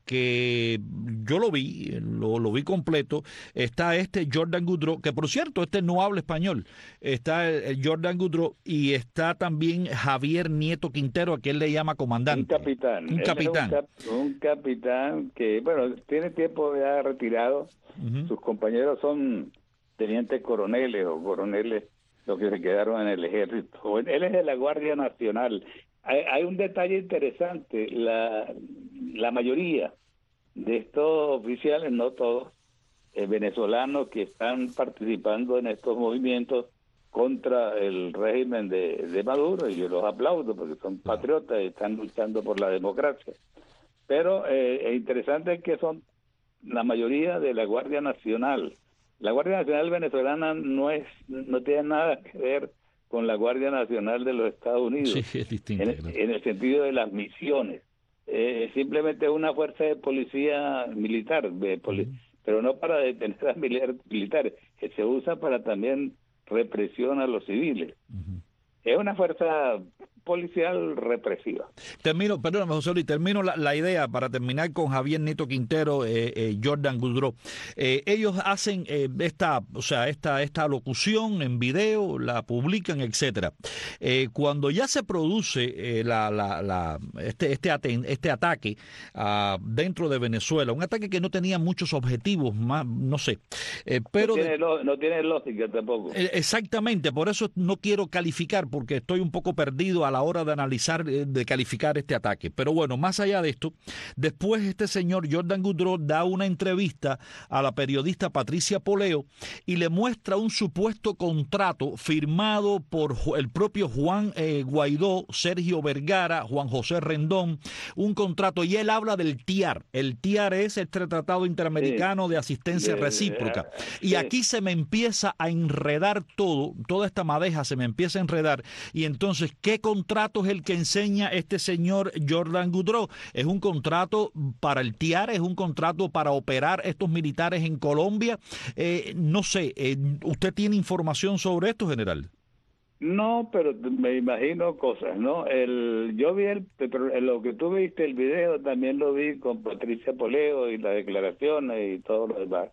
que yo lo vi, lo, lo vi completo. Está este Jordan Goudreau, que por cierto, este no habla español. Está el, el Jordan Goudreau y está también Javier Nieto Quintero, a quien le llama comandante. Un capitán. Un capitán. Un, cap, un capitán que, bueno, tiene tiempo ya retirado. Uh-huh. Sus compañeros son tenientes coroneles o coroneles, los que se quedaron en el ejército. Él es de la Guardia Nacional. Hay, hay un detalle interesante. La, la mayoría de estos oficiales, no todos, eh, venezolanos que están participando en estos movimientos contra el régimen de, de Maduro, y yo los aplaudo porque son patriotas y están luchando por la democracia. Pero eh, es interesante que son la mayoría de la Guardia Nacional. La Guardia Nacional venezolana no es no tiene nada que ver con la Guardia Nacional de los Estados Unidos, sí, es distinto, en, claro. en el sentido de las misiones. Eh, simplemente es una fuerza de policía militar, de poli- uh-huh. pero no para detener a militares, que se usa para también represión a los civiles. Uh-huh. Es una fuerza policial represiva. Termino, perdóname, José Luis, termino la, la idea para terminar con Javier Nieto Quintero, eh, eh, Jordan Goudreau. Eh, ellos hacen eh, esta, o sea, esta, esta locución en video, la publican, etcétera. Eh, cuando ya se produce eh, la, la, la, este, este, aten, este ataque uh, dentro de Venezuela, un ataque que no tenía muchos objetivos, más, no sé, eh, pero no tiene, de, lo, no tiene lógica tampoco. Eh, exactamente, por eso no quiero calificar, porque estoy un poco perdido a la hora de analizar, de calificar este ataque. Pero bueno, más allá de esto, después este señor Jordan Goudreau da una entrevista a la periodista Patricia Poleo y le muestra un supuesto contrato firmado por el propio Juan eh, Guaidó, Sergio Vergara, Juan José Rendón, un contrato, y él habla del T I A R. El T I A R es el Tratado Interamericano sí. de Asistencia sí. Recíproca. Y sí. aquí se me empieza a enredar todo, toda esta madeja se me empieza a enredar, y entonces, ¿qué contrato es el que enseña este señor Jordan Goudreau? ¿Es un contrato para el T I A R? ¿Es un contrato para operar estos militares en Colombia? Eh, no sé, eh, ¿usted tiene información sobre esto, general? No, pero me imagino cosas, ¿no? El, yo vi el, lo que tú viste, el video, también lo vi con Patricia Poleo y las declaraciones y todo lo demás.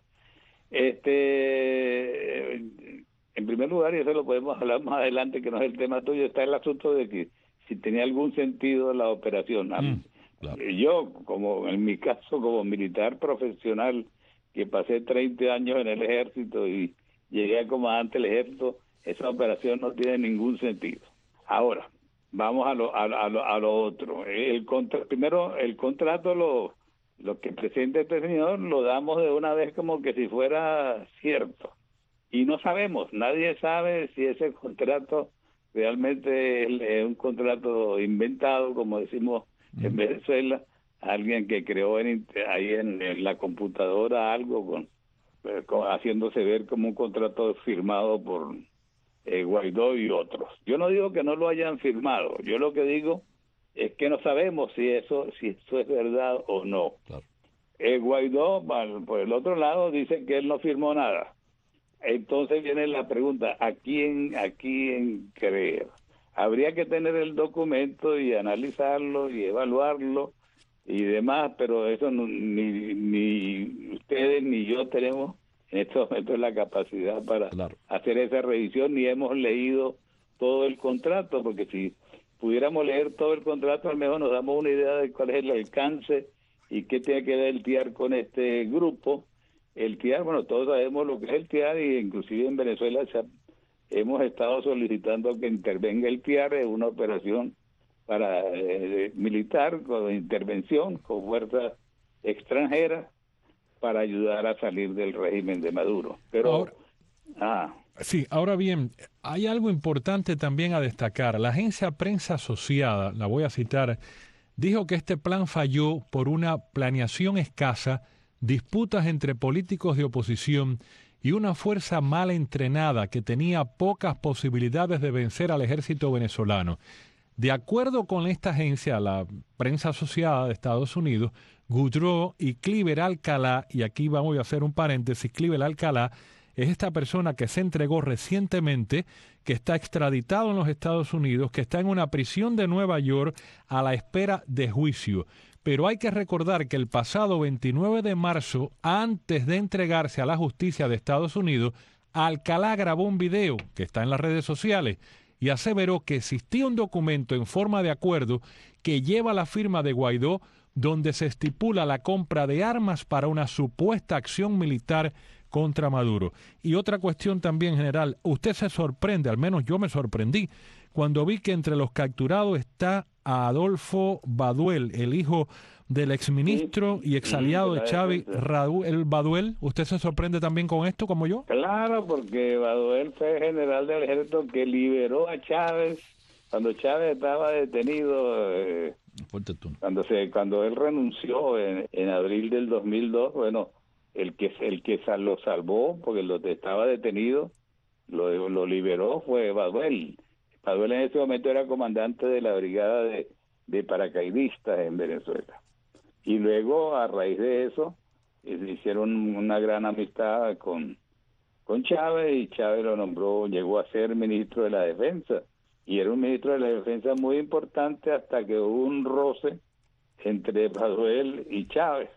Este, en primer lugar, y eso lo podemos hablar más adelante, que no es el tema tuyo, está el asunto de que si tenía algún sentido la operación. Mm, claro. Yo, como en mi caso, como militar profesional, que pasé treinta años en el ejército y llegué a comandante del ejército, esa operación no tiene ningún sentido. Ahora, vamos a lo, a, a lo, a lo otro. El contra, primero, el contrato, lo, lo que presenta este señor, lo damos de una vez como que si fuera cierto. y no sabemos, nadie sabe si ese contrato realmente es, es un contrato inventado, como decimos en mm. Venezuela, alguien que creó en, ahí en, en la computadora algo con, con haciéndose ver como un contrato firmado por eh, Guaidó y otros. Yo no digo que no lo hayan firmado, yo lo que digo es que no sabemos si eso si eso es verdad o no. Claro. Eh, Guaidó, por el otro lado, dice que él no firmó nada. Entonces viene la pregunta, ¿a quién, a quién creer? Habría que tener el documento y analizarlo y evaluarlo y demás, pero eso no, ni, ni ustedes ni yo tenemos en estos momentos la capacidad para claro. hacer esa revisión, ni hemos leído todo el contrato, porque si pudiéramos leer todo el contrato, al menos nos damos una idea de cuál es el alcance y qué tiene que ver el T I A R con este grupo. El T I A R, bueno, todos sabemos lo que es el T I A R, y inclusive en Venezuela se ha, hemos estado solicitando que intervenga el T I A R en una operación para eh, militar, con intervención, con fuerzas extranjeras, para ayudar a salir del régimen de Maduro. Pero, ahora, ah, sí, ahora bien, hay algo importante también a destacar. La agencia Prensa Asociada, la voy a citar, dijo que este plan falló por una planeación escasa, disputas entre políticos de oposición y una fuerza mal entrenada que tenía pocas posibilidades de vencer al ejército venezolano. De acuerdo con esta agencia, la Prensa Asociada de Estados Unidos, Goudreau y Cliver Alcalá, y aquí vamos a hacer un paréntesis, Cliver Alcalá es esta persona que se entregó recientemente, que está extraditado en los Estados Unidos, que está en una prisión de Nueva York a la espera de juicio. Pero hay que recordar que el pasado veintinueve de marzo, antes de entregarse a la justicia de Estados Unidos, Alcalá grabó un video que está en las redes sociales y aseveró que existía un documento en forma de acuerdo que lleva la firma de Guaidó, donde se estipula la compra de armas para una supuesta acción militar contra Maduro. Y otra cuestión también, general, usted se sorprende, al menos yo me sorprendí, cuando vi que entre los capturados está Adolfo Baduel, el hijo del exministro y exaliado de Chávez, Raúl Baduel. ¿Usted se sorprende también con esto, como yo? Claro, porque Baduel fue general del ejército que liberó a Chávez cuando Chávez estaba detenido, eh, cuando se cuando él renunció en, en abril del dos mil dos. Bueno, el que el que lo salvó, porque lo estaba detenido, lo, lo liberó fue Baduel. Baduel en ese momento era comandante de la brigada de, de paracaidistas en Venezuela. Y luego, a raíz de eso, eh, hicieron una gran amistad con, con Chávez, y Chávez lo nombró, llegó a ser ministro de la Defensa. Y era un ministro de la Defensa muy importante hasta que hubo un roce entre Baduel y Chávez.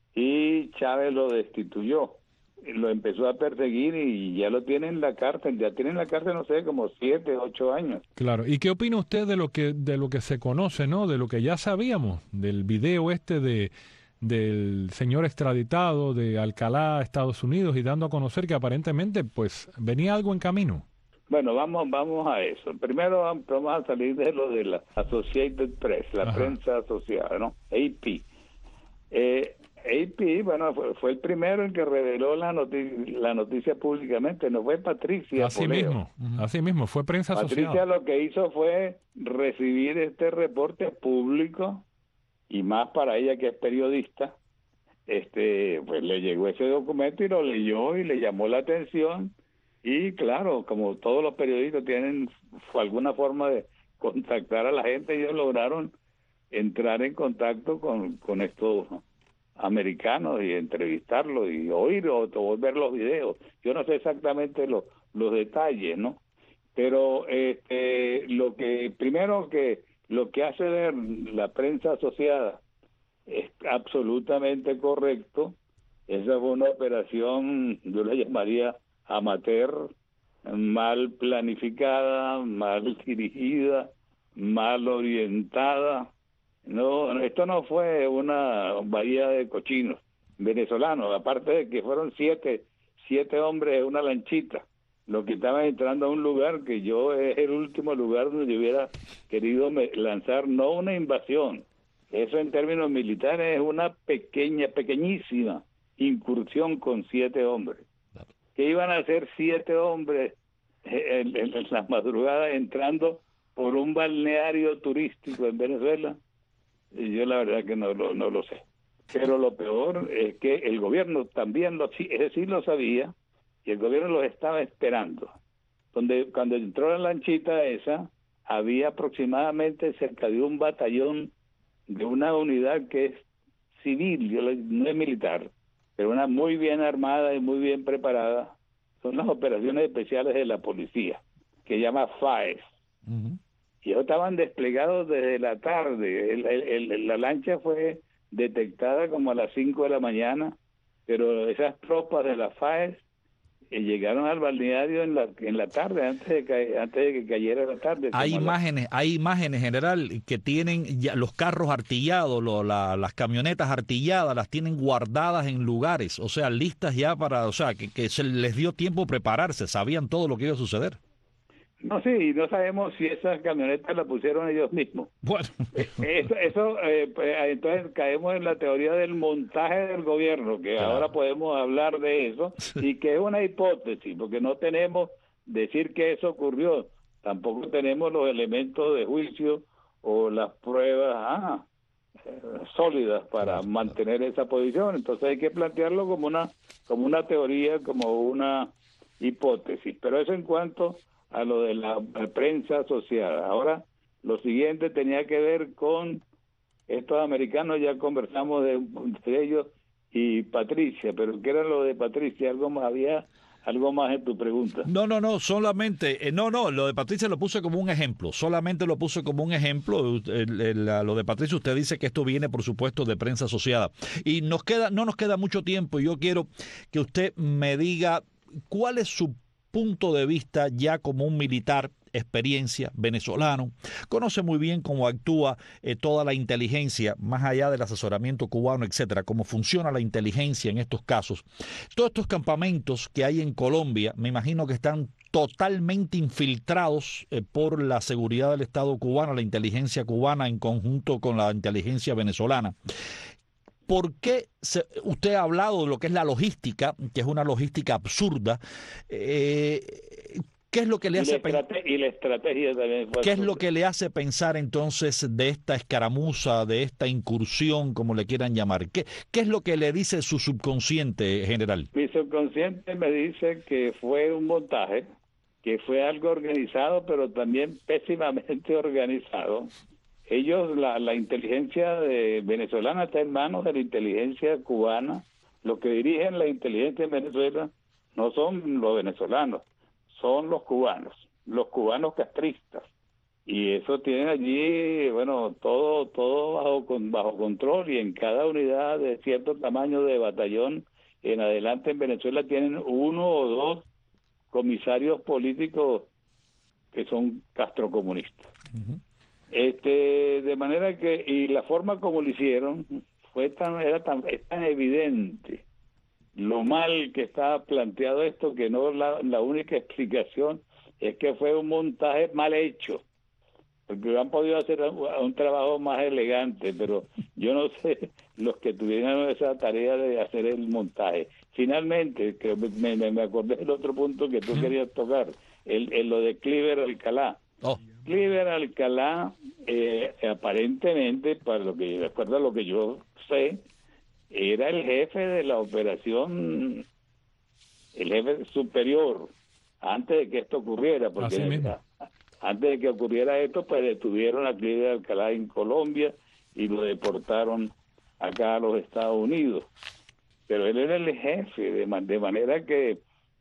Y Chávez lo destituyó. Lo empezó a perseguir y ya lo tiene en la cárcel, ya tiene en la cárcel, no sé, como siete, ocho años. Claro, ¿y qué opina usted de lo que de lo que se conoce, no? De lo que ya sabíamos, del video este de del señor extraditado de Alcalá a Estados Unidos, y dando a conocer que aparentemente pues venía algo en camino? Bueno, vamos vamos a eso. Primero vamos a salir de lo de la Associated Press, la Ajá. prensa asociada, ¿no? A P. Eh, A P, bueno, fue, fue el primero en que reveló la noticia, la noticia públicamente, no fue Patricia Así Poleo. mismo, así mismo, fue prensa Patricia asociada. Lo que hizo fue recibir este reporte público, y más para ella que es periodista, este, pues le llegó ese documento y lo leyó y le llamó la atención, y claro, como todos los periodistas tienen alguna forma de contactar a la gente, ellos lograron entrar en contacto con, con estos americanos y entrevistarlos y oír o, o ver los videos. Yo no sé exactamente los los detalles, ¿no? Pero este, lo que primero que lo que hace ver la prensa asociada es absolutamente correcto. Esa fue una operación, yo la llamaría amateur, mal planificada, mal dirigida, mal orientada. No, esto no fue una bahía de cochinos venezolanos, aparte de que fueron siete, siete hombres en una lanchita, los que estaban entrando a un lugar que yo es el último lugar donde yo hubiera querido lanzar, no una invasión, eso en términos militares es una pequeña, pequeñísima incursión con siete hombres. que iban a ser siete hombres en, en, en las madrugadas entrando por un balneario turístico en Venezuela. Y yo la verdad que no, no, no lo sé. Pero lo peor es que el gobierno también lo, ese sí lo sabía, y el gobierno los estaba esperando. Donde cuando entró la lanchita esa, había aproximadamente cerca de un batallón de una unidad que es civil, no es militar, pero una muy bien armada y muy bien preparada. Son las operaciones especiales de la policía, que llama FAES. Uh-huh. Y ellos estaban desplegados desde la tarde. El, el, el, la lancha fue detectada como a las cinco de la mañana, pero esas tropas de la FAES eh, llegaron al balneario en la en la tarde, antes de que, antes de que cayera la tarde. Hay imágenes, la... hay imágenes, general, que tienen ya los carros artillados, lo, la, las camionetas artilladas, las tienen guardadas en lugares, o sea, listas ya para, o sea, que, que se les dio tiempo prepararse, sabían todo lo que iba a suceder. No, sí, no sabemos si esas camionetas las pusieron ellos mismos. Bueno. Eso, eso eh, pues, entonces caemos en la teoría del montaje del gobierno, que claro. Ahora podemos hablar de eso, y que es una hipótesis, porque no tenemos decir que eso ocurrió, tampoco tenemos los elementos de juicio o las pruebas ah, eh, sólidas para mantener esa posición. Entonces hay que plantearlo como una, como una teoría, como una hipótesis. Pero eso en cuanto a lo de la prensa asociada. Ahora, lo siguiente tenía que ver con estos americanos, ya conversamos de, de ellos, y Patricia, pero ¿qué era lo de Patricia? ¿Algo más había? ¿Algo más en tu pregunta? No, no, no, solamente, eh, no, no, lo de Patricia lo puse como un ejemplo, solamente lo puse como un ejemplo, el, el, lo de Patricia, usted dice que esto viene, por supuesto, de prensa asociada, y nos queda, no nos queda mucho tiempo, y yo quiero que usted me diga cuál es su punto de vista ya como un militar, experiencia, venezolano, conoce muy bien cómo actúa eh, toda la inteligencia, más allá del asesoramiento cubano, etcétera, cómo funciona la inteligencia en estos casos. Todos estos campamentos que hay en Colombia, me imagino que están totalmente infiltrados eh, por la seguridad del Estado cubano, la inteligencia cubana en conjunto con la inteligencia venezolana. ¿Por qué se, usted ha hablado de lo que es la logística, que es una logística absurda? Eh, ¿Qué es lo que le hace pensar? Y la estrategia también fue ¿Qué es lo que le hace pensar entonces de esta escaramuza, de esta incursión, como le quieran llamar? ¿Qué, qué es lo que le dice su subconsciente, general? Mi subconsciente me dice que fue un montaje, que fue algo organizado, pero también pésimamente organizado. Ellos, la, la inteligencia de venezolana está en manos de la inteligencia cubana. Los que dirigen la inteligencia en Venezuela no son los venezolanos, son los cubanos, los cubanos castristas. Y eso tienen allí, bueno, todo todo bajo bajo control, y en cada unidad de cierto tamaño de batallón en adelante en Venezuela tienen uno o dos comisarios políticos que son castrocomunistas. Uh-huh. Este, de manera que, y la forma como lo hicieron fue tan, era tan, es tan evidente lo mal que estaba planteado esto, que no la, la única explicación es que fue un montaje mal hecho, porque han podido hacer un, un trabajo más elegante, pero yo no sé los que tuvieron esa tarea de hacer el montaje. Finalmente, que me, me, me acordé del otro punto que tú querías tocar, el, el lo de Cliver Alcalá. Oh. Cliver Alcalá, eh, aparentemente, para lo que de acuerdo a lo que yo sé, era el jefe de la operación, el jefe superior, antes de que esto ocurriera, porque antes de que ocurriera esto, pues detuvieron a Cliver Alcalá en Colombia y lo deportaron acá a los Estados Unidos. Pero él era el jefe, de, man- de manera que,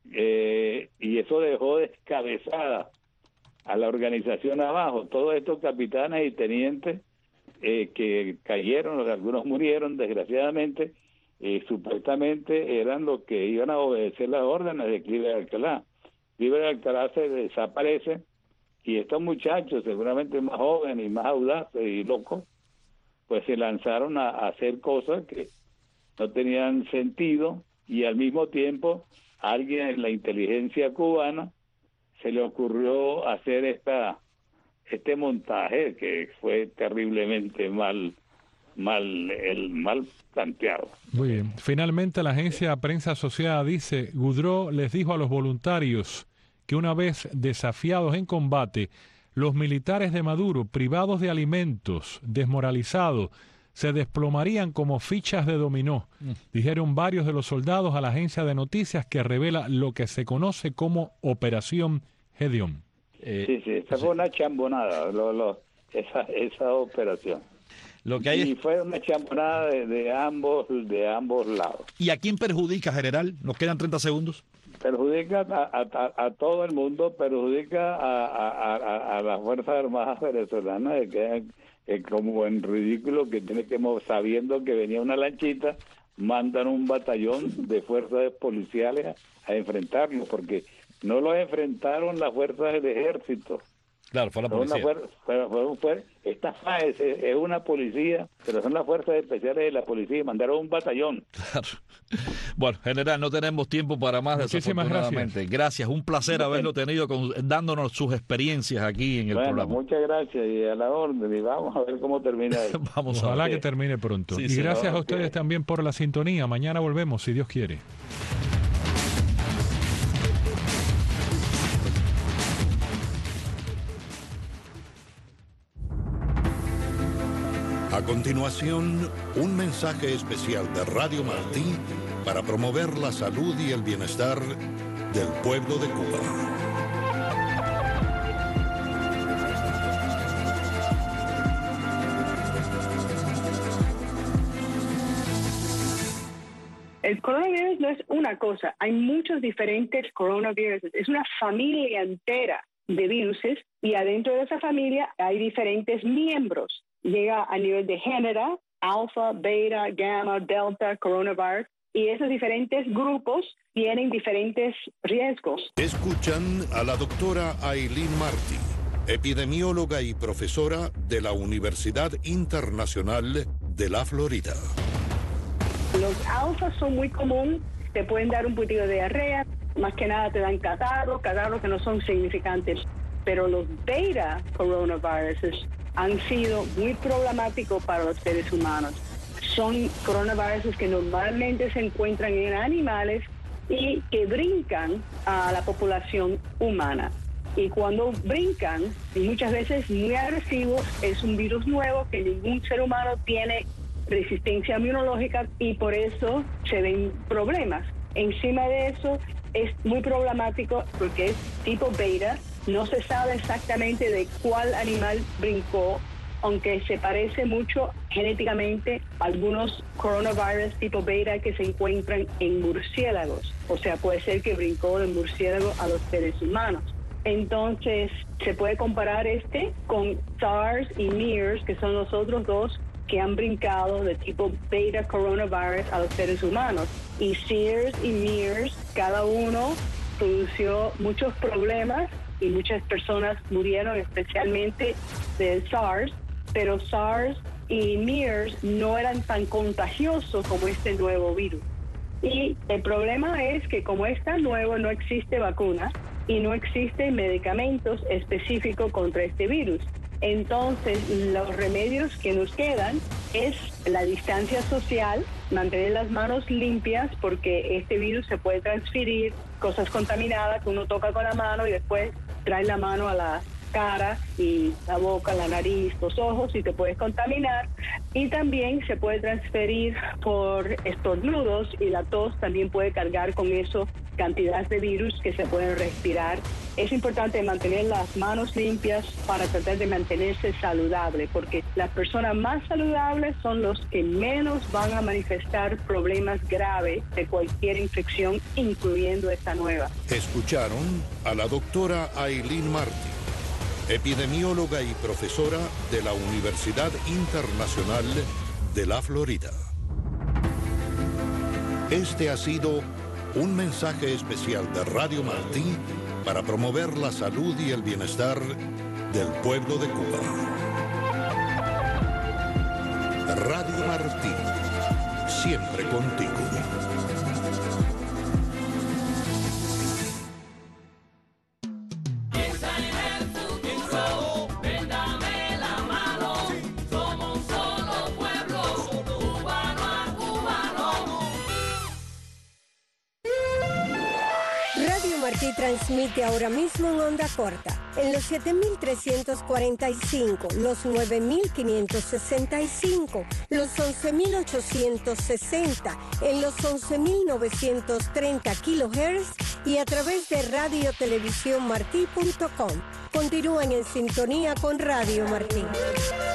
eh, y eso dejó descabezada a la organización abajo. Todos estos capitanes y tenientes eh, que cayeron, algunos murieron desgraciadamente, eh, supuestamente eran los que iban a obedecer las órdenes de Cliver Alcalá. Cliver Alcalá se desaparece, y estos muchachos, seguramente más jóvenes y más audaces y locos, pues se lanzaron a, a hacer cosas que no tenían sentido, y al mismo tiempo alguien en la inteligencia cubana se le ocurrió hacer esta este montaje que fue terriblemente mal mal, el mal planteado. Muy bien. Finalmente, la agencia Prensa Asociada dice, Goudreau les dijo a los voluntarios que una vez desafiados en combate, los militares de Maduro, privados de alimentos, desmoralizados, se desplomarían como fichas de dominó, mm. dijeron varios de los soldados a la agencia de noticias que revela lo que se conoce como Operación Gedeón. Eh, sí, sí, esa fue una chambonada, lo, lo, esa, esa operación. Lo que hay y es... fue una chambonada de, de ambos de ambos lados. ¿Y a quién perjudica, general? Nos quedan treinta segundos. Perjudica a, a, a todo el mundo, perjudica a, a, a, a las Fuerzas Armadas venezolanas, que quedan eh, como en ridículo, que tiene que, sabiendo que venía una lanchita, mandan un batallón de fuerzas policiales a, a enfrentarlos, porque no los enfrentaron las fuerzas del ejército. Claro, fue la policía. Fue una fuer- fue, fue, esta F A E es, es una policía, pero son las fuerzas especiales de la policía y mandaron un batallón. Claro. Bueno, general, no tenemos tiempo para más. Muchísimas desafortunadamente. Gracias. Gracias, un placer haberlo tenido con, dándonos sus experiencias aquí en el bueno, programa. Muchas gracias y a la orden. Y vamos a ver cómo termina esto. Vamos Ojalá a ver. que termine pronto. Sí, y sí, gracias no, a ustedes okay. también por la sintonía. Mañana volvemos, si Dios quiere. A continuación, un mensaje especial de Radio Martí para promover la salud y el bienestar del pueblo de Cuba. El coronavirus no es una cosa, hay muchos diferentes coronavirus, es una familia entera de viruses y adentro de esa familia hay diferentes miembros. Llega a nivel de género, alfa, beta, gamma, delta, coronavirus, y esos diferentes grupos tienen diferentes riesgos. Escuchan a la doctora Aileen Martí, epidemióloga y profesora de la Universidad Internacional de la Florida. Los alfas son muy comunes, te pueden dar un poquito de diarrea, más que nada te dan catarros, catarros que no son significantes, pero los beta coronaviruses han sido muy problemáticos para los seres humanos. Son coronavirus que normalmente se encuentran en animales y que brincan a la población humana. Y cuando brincan, y muchas veces muy agresivos, es un virus nuevo que ningún ser humano tiene resistencia inmunológica y por eso se ven problemas. Encima de eso es muy problemático porque es tipo beta, no se sabe exactamente de cuál animal brincó, aunque se parece mucho genéticamente a algunos coronavirus tipo beta que se encuentran en murciélagos. O sea, puede ser que brincó del murciélago a los seres humanos. Entonces, se puede comparar este con SARS y MERS, que son los otros dos que han brincado de tipo beta coronavirus a los seres humanos. Y SARS y MERS, cada uno produjo muchos problemas y muchas personas murieron, especialmente del SARS, pero SARS y MERS no eran tan contagiosos como este nuevo virus. Y el problema es que como es tan nuevo, no existe vacuna y no existen medicamentos específicos contra este virus. Entonces, los remedios que nos quedan es la distancia social, mantener las manos limpias, porque este virus se puede transferir, cosas contaminadas que uno toca con la mano y después trae la mano a la cara y la boca, la nariz, los ojos y te puedes contaminar. Y también se puede transferir por estornudos y la tos también puede cargar con eso cantidades de virus que se pueden respirar. Es importante mantener las manos limpias para tratar de mantenerse saludable, porque las personas más saludables son los que menos van a manifestar problemas graves de cualquier infección, incluyendo esta nueva. Escucharon a la doctora Aileen Martí, epidemióloga y profesora de la Universidad Internacional de la Florida. Este ha sido un mensaje especial de Radio Martí para promover la salud y el bienestar del pueblo de Cuba. Radio Martí, siempre contigo. Véndame la mano, somos un solo pueblo. Radio Martí transmite ahora mismo en onda corta, en los siete mil trescientos cuarenta y cinco, los nueve mil quinientos sesenta y cinco, los once mil ochocientos sesenta, en los once mil novecientos treinta kilohertz y a través de radio televisión martí punto com. Continúen en sintonía con Radio Martí.